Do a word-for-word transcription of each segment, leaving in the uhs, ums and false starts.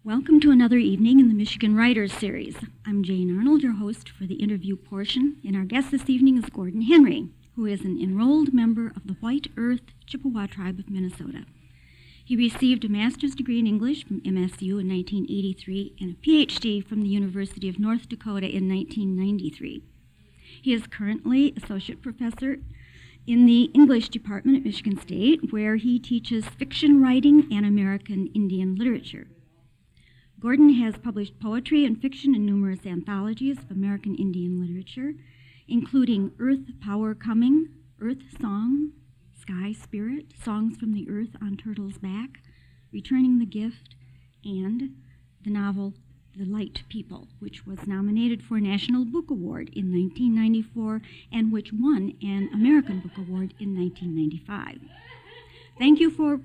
Welcome to another evening in the Michigan Writers Series. I'm Jane Arnold, your host for the interview portion, and our guest this evening is Gordon Henry, who is an enrolled member of the White Earth Chippewa Tribe of Minnesota. He received a master's degree in English from M S U in nineteen eighty-three and a P H D from the University of North Dakota in nineteen ninety-three. He is currently associate professor in the English department at Michigan State, where he teaches fiction writing and American Indian literature. Gordon has published poetry and fiction in numerous anthologies of American Indian literature, including Earth Power Coming, Earth Song, Sky Spirit, Songs from the Earth on Turtle's Back, Returning the Gift, and the novel The Light People, which was nominated for a National Book Award in nineteen ninety-four and which won an American Book Award in nineteen ninety-five. Thank you for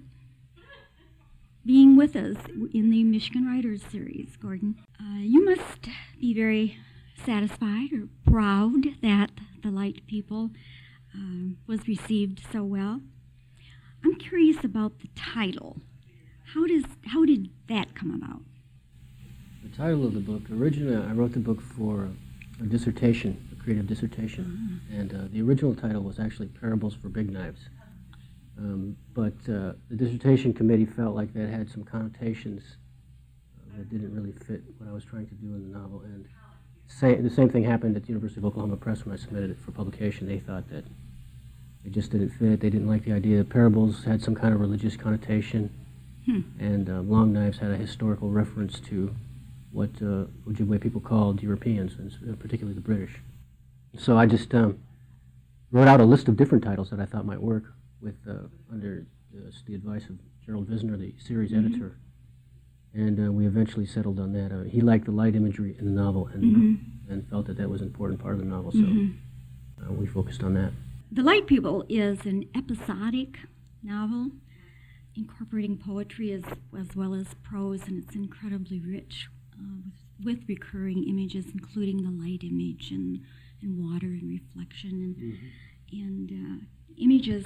being with us in the Michigan Writers Series, Gordon. Uh, you must be very satisfied or proud that The Light People uh, was received so well. I'm curious about the title. How does how did that come about? The title of the book, originally I wrote the book for a dissertation, a creative dissertation, uh-huh. and uh, the original title was actually Parables for Big Knives. Um, but uh, the dissertation committee felt like that had some connotations uh, that didn't really fit what I was trying to do in the novel. And say, the same thing happened at the University of Oklahoma Press when I submitted it for publication. They thought that it just didn't fit. They didn't like the idea that parables had some kind of religious connotation, hmm. and uh, long knives had a historical reference to what uh, Ojibwe people called Europeans, and particularly the British. So I just um, wrote out a list of different titles that I thought might work, with uh, under uh, the advice of Gerald Visner, the series mm-hmm. editor, and uh, we eventually settled on that. Uh, he liked the light imagery in the novel and mm-hmm. and felt that that was an important part of the novel, so mm-hmm. uh, we focused on that. The Light People is an episodic novel incorporating poetry as, as well as prose, and it's incredibly rich uh, with, with recurring images, including the light image and, and water and reflection and, mm-hmm. and uh, images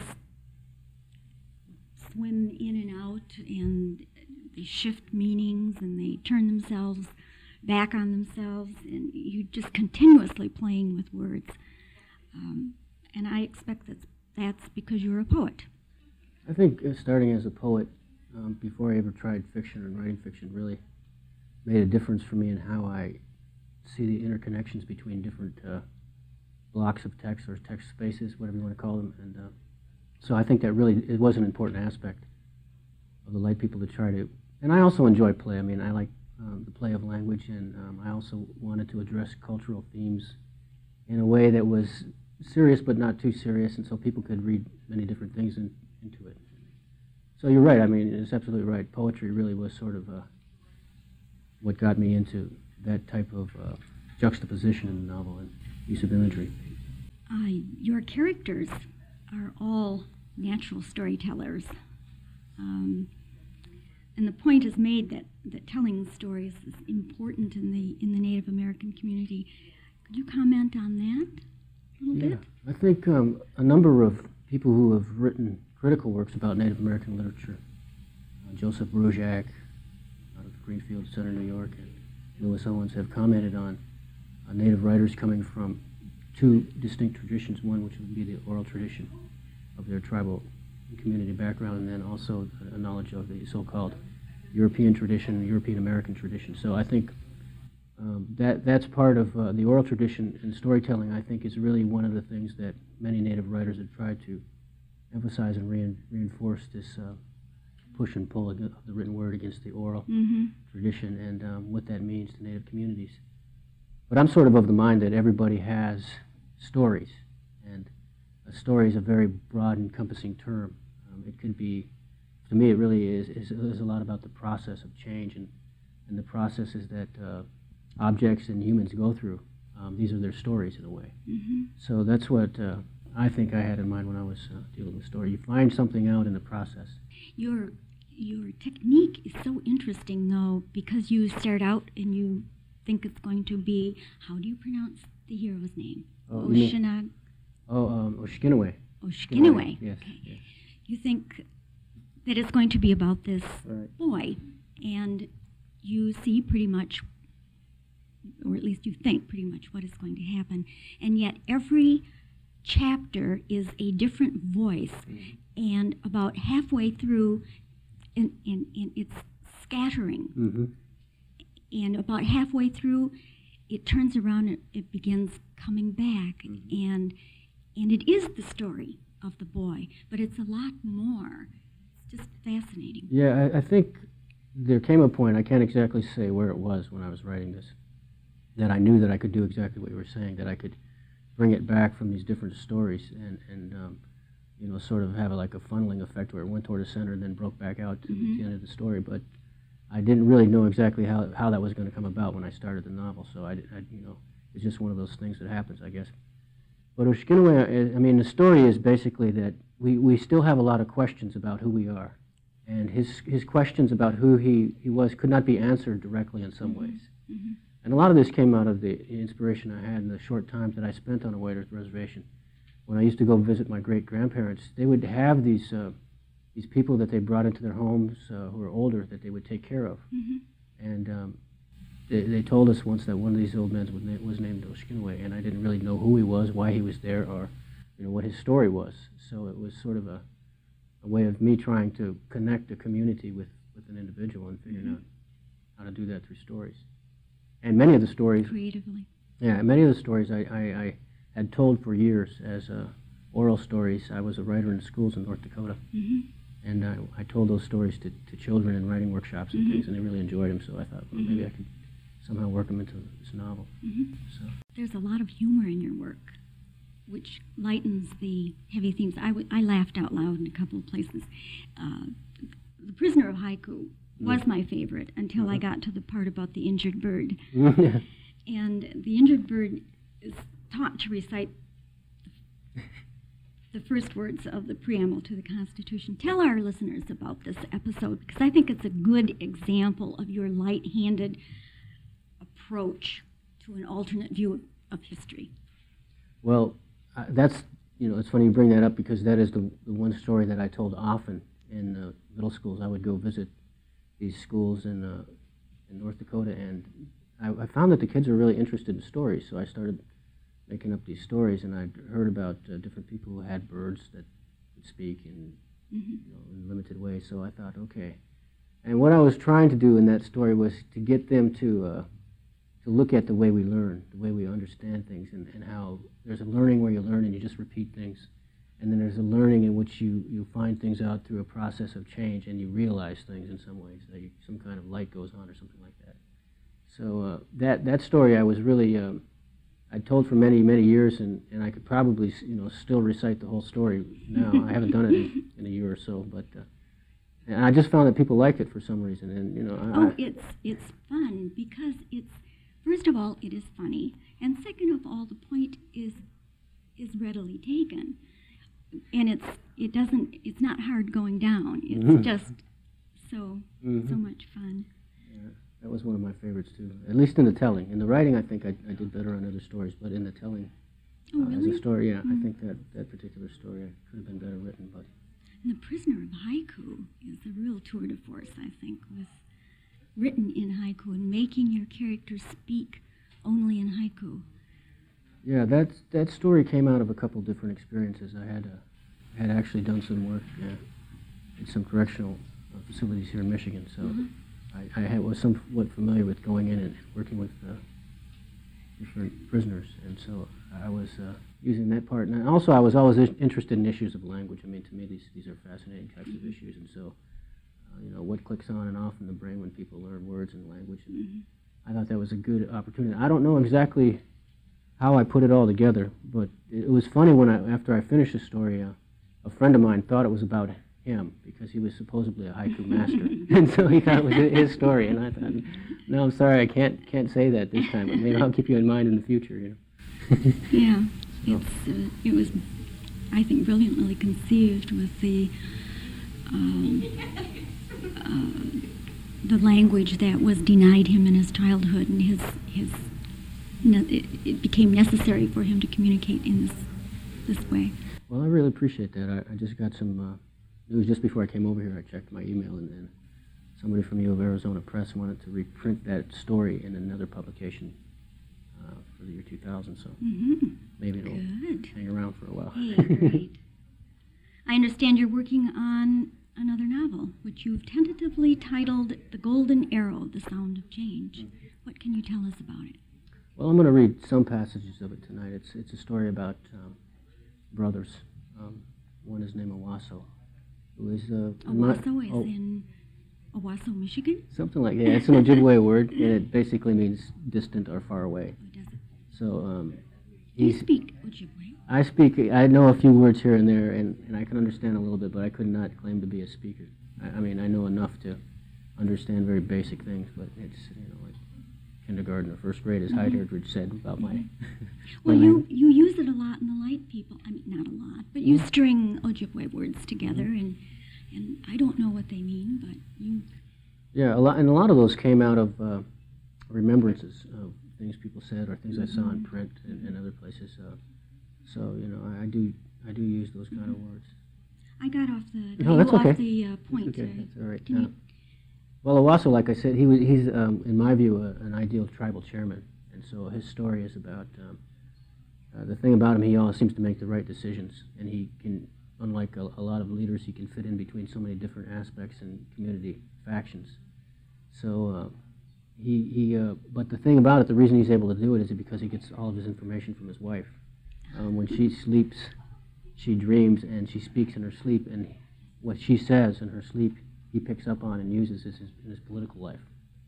swim in and out, and they shift meanings, and they turn themselves back on themselves, and you're just continuously playing with words. Um, and I expect that that's because you're a poet. I think uh, starting as a poet, um, before I ever tried fiction and writing fiction, really made a difference for me in how I see the interconnections between different uh, blocks of text or text spaces, whatever you want to call them. And uh, So I think that really, it was an important aspect of The Light People to try to, and I also enjoy play. I mean, I like um, the play of language, and um, I also wanted to address cultural themes in a way that was serious but not too serious, and so people could read many different things in, into it. So you're right, I mean, it's absolutely right. Poetry really was sort of uh, what got me into that type of uh, juxtaposition in the novel and use of imagery. Uh, your characters are all natural storytellers. Um, and the point is made that, that telling stories is important in the in the Native American community. Could you comment on that a little yeah, bit? I think um, a number of people who have written critical works about Native American literature, uh, Joseph Brujak out of Greenfield Center, New York, and Lewis Owens, have commented on uh, Native writers coming from two distinct traditions, one which would be the oral tradition of their tribal community background, and then also a knowledge of the so-called European tradition, European American tradition. So I think um, that that's part of uh, the oral tradition, and storytelling, I think, is really one of the things that many Native writers have tried to emphasize and rein reinforce this uh, push and pull of the written word against the oral mm-hmm. tradition, and um, what that means to Native communities. But I'm sort of of the mind that everybody has stories, and a story is a very broad, encompassing term. Um, it could be, to me, it really is, is, is a lot about the process of change, and, and the processes that uh, objects and humans go through. Um, these are their stories, in a way. Mm-hmm. So that's what uh, I think I had in mind when I was uh, dealing with story. You find something out in the process. Your, your technique is so interesting, though, because you start out and you think it's going to be, how do you pronounce the hero's name? Oh, Oshinag. Oh, um, Oshkinaway. Oshkinaway. Yes, okay. yes. You think that it's going to be about this right. boy, and you see pretty much, or at least you think pretty much what is going to happen, and yet every chapter is a different voice, Mhm. and about halfway through, and, and, and it's scattering, Mm-hmm. and about halfway through, it turns around and it begins coming back, Mhm. and and it is the story of the boy, but it's a lot more. It's just fascinating. Yeah, I, I think there came a point, I can't exactly say where it was when I was writing this, that I knew that I could do exactly what you were saying, that I could bring it back from these different stories and, and um, you know, sort of have a, like a funneling effect where it went toward the center and then broke back out to Mhm. the end of the story. But I didn't really know exactly how, how that was going to come about when I started the novel, so I, I, you know, it's just one of those things that happens, I guess. But Oshkinaway, I mean, the story is basically that we, we still have a lot of questions about who we are. And his, his questions about who he, he was could not be answered directly in some ways. Mhm. And a lot of this came out of the inspiration I had in the short times that I spent on a White Earth reservation. When I used to go visit my great-grandparents, they would have these, uh, these people that they brought into their homes uh, who were older that they would take care of. Mhm. And um, they, they told us once that one of these old men was, na was named Oshkinaway, and I didn't really know who he was, why he was there, or you know what his story was. So it was sort of a, a way of me trying to connect a community with, with an individual and figuring Mhm. out how to do that through stories. And many of the stories, Creatively. yeah, many of the stories I, I, I had told for years as uh, oral stories. I was a writer in schools in North Dakota, Mhm. and I, I told those stories to, to children in writing workshops and Mhm. things, and they really enjoyed them. So I thought, well, maybe Mhm. I could somehow work them into this novel. Mhm. So There's a lot of humor in your work, which lightens the heavy themes. I, w- I laughed out loud in a couple of places. Uh, the Prisoner of Haiku was Mm. my favorite until I Mhm. got to the part about the injured bird. yeah. And the injured bird is taught to recite the first words of the preamble to the Constitution. Tell our listeners about this episode, because I think it's a good example of your light-handed approach to an alternate view of, of history. Well, uh, that's, you know, it's funny you bring that up because that is the, the one story that I told often in uh, middle schools. I would go visit these schools in, uh, in North Dakota, and I, I found that the kids were really interested in stories, so I started making up these stories, and I'd heard about uh, different people who had birds that could speak in, Mhm. you know, in limited ways, so I thought, okay. And what I was trying to do in that story was to get them to uh, to look at the way we learn, the way we understand things, and, and how there's a learning where you learn and you just repeat things, and then there's a learning in which you, you find things out through a process of change and you realize things in some ways, that you, some kind of light goes on or something like that. So uh, that, that story I was really, um, I told for many, many years, and, and I could probably, you know, still recite the whole story now. I haven't done it in, in a year or so, but uh, and I just found that people liked it for some reason, and you know, I, Oh, I, it's it's fun because it's, first of all, it is funny, and second of all, the point is is readily taken, and it's it doesn't it's not hard going down. It's Mhm. just so Mhm. so much fun. Yeah, that was one of my favorites too. At least in the telling. In the writing, I think I, I did better on other stories, but in the telling, Oh, uh, as really? a story, yeah, I Mm. think that that particular story could have been better written. But And The Prisoner of Haiku is a real tour de force, I think, with written in haiku and making your characters speak only in haiku. yeah, that that story came out of a couple different experiences. I had uh, had actually done some work uh, in some correctional uh, facilities here in Michigan, so Mhm. I, I had, was somewhat familiar with going in and working with uh, different prisoners, and so I was uh, using that part. And also, I was always i- interested in issues of language. I mean, to me, these these are fascinating types of issues, and so uh, you know, what clicks on and off in the brain when people learn words and language. And Mhm. I thought that was a good opportunity. I don't know exactly how I put it all together, but it was funny when I, after I finished the story, uh, a friend of mine thought it was about him because he was supposedly a haiku master, and so he thought it was his story. And I thought, no, I'm sorry, I can't can't say that this time, but maybe I'll keep you in mind in the future. You know. Yeah, So- it's uh, it was, I think, brilliantly conceived with the um, uh, the language that was denied him in his childhood, and his his ne- it, it became necessary for him to communicate in this this way. Well, I really appreciate that. I, I just got some uh, news just before I came over here. I checked my email, and then somebody from U of Arizona Press wanted to reprint that story in another publication uh, for the year two thousand, so Mm-hmm. maybe it'll Good. hang around for a while. Hey, great. I understand you're working on another novel, which you've tentatively titled The Golden Arrow, The Sound of Change. What can you tell us about it? Well, I'm going to read some passages of it tonight. It's it's a story about um, brothers. Um, one is named Owasso, who is uh, in my- Owasso is oh, in Owasso, Michigan? something like yeah. It's an Ojibwe word, and it basically means distant or far away. Or does it? So um, Do you he's. speak Ojibwe? I speak. I know a few words here and there, and, and I can understand a little bit, but I could not claim to be a speaker. I, I mean, I know enough to understand very basic things, but it's you know like kindergarten or first grade, as Mhm. Heidegger said about my. my Well, you, language. you use it a lot in the light people. I mean, not a lot, but you Mhm. string Ojibwe words together, Mhm. and and I don't know what they mean, but you. Yeah, a lot, and a lot of those came out of uh, remembrances of things people said or things I saw in Mhm. print and, and other places. Uh, so you know, I, I do I do use those kind of words. I got off the got No, you that's off okay. the uh, That's point. okay. uh, That's all right. Can Uh, you, well, Owasso, like I said, he was he's um, in my view a, an ideal tribal chairman, and so his story is about um, uh, the thing about him. He always seems to make the right decisions, and he can, unlike a, a lot of leaders, he can fit in between so many different aspects and community factions. So. Uh, He, he uh, but the thing about it, the reason he's able to do it is because he gets all of his information from his wife. Um, when she sleeps, she dreams and she speaks in her sleep, and what she says in her sleep, he picks up on and uses his, in his political life.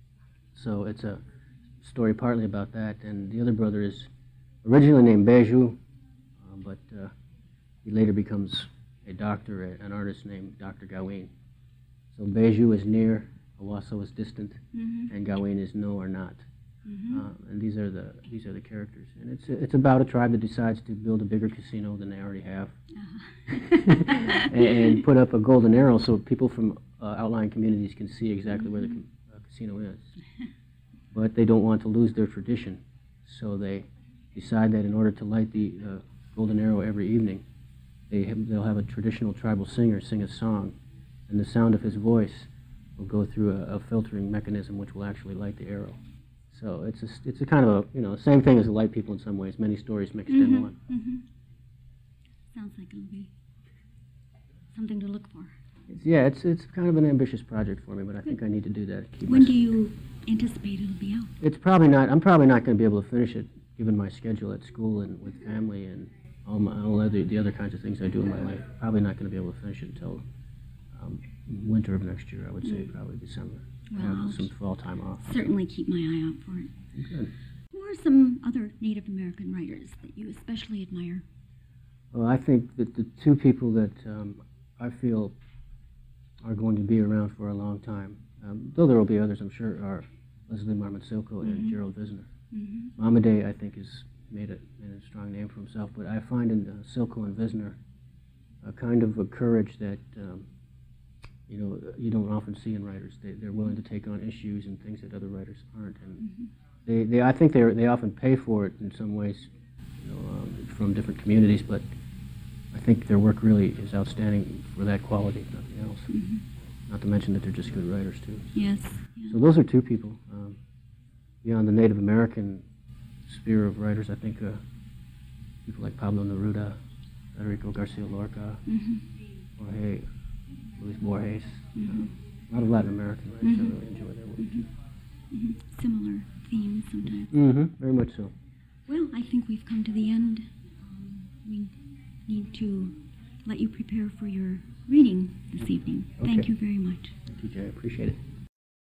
So it's a story partly about that, and the other brother is originally named Beju, uh, but uh, he later becomes a doctor, a, an artist named Doctor Gawain. So Beju is near, Owasso is distant, mhm, and Gawain is no or not. mhm. Uh, and these are the these are the characters. And it's it's about a tribe that decides to build a bigger casino than they already have, Uh-huh. and, and put up a golden arrow so people from uh, outlying communities can see exactly where the com- uh, casino is. But they don't want to lose their tradition, so they decide that in order to light the uh, golden arrow every evening, they have, they'll have a traditional tribal singer sing a song, and the sound of his voice will go through a, a filtering mechanism which will actually light the arrow. So it's a, it's a kind of a, you know, same thing as the light people in some ways, many stories mixed in Mhm, one. mhm. Sounds like it'll be something to look for. It's, yeah, it's it's kind of an ambitious project for me, but I think I need to do that. to keep When my do s- you anticipate it'll be out? It's probably not, I'm probably not going to be able to finish it, given my schedule at school and with family and all, my, all other, the other kinds of things I do in my life. Probably not going to be able to finish it until um, winter of next year, I would say, Mm. probably December. I Well, I'll have some fall time off. certainly keep my eye out for it. Good. Who are some other Native American writers that you especially admire? Well, I think that the two people that um, I feel are going to be around for a long time, um, though there will be others, I'm sure, are Leslie Marmon Silko and Mhm. Gerald Visner. Mm-hmm. Mamadei, I think, has made a, made a strong name for himself, but I find in uh, Silko and Visner a kind of a courage that um, you know you don't often see in writers. They, they're willing to take on issues and things that other writers aren't, and Mm-hmm. they, they I think they they often pay for it in some ways, you know, um, from different communities, but I think their work really is outstanding for that quality, if nothing else. Mm-hmm. Not to mention that they're just good writers too. Yes. Yeah. So those are two people. Um, beyond the Native American sphere of writers, I think uh, people like Pablo Neruda, Federico Garcia Lorca, Mm-hmm. Jorge Luis Borges, Mm-hmm. uh, a lot of Latin American writers. Mhm. I really enjoy their work Mm-hmm. too. Mm-hmm. Similar themes sometimes. Mm-hmm. Very much so. Well, I think we've come to the end. Um, we need to let you prepare for your reading this evening. Thank Okay. you very much. Thank you, Jay. I appreciate it.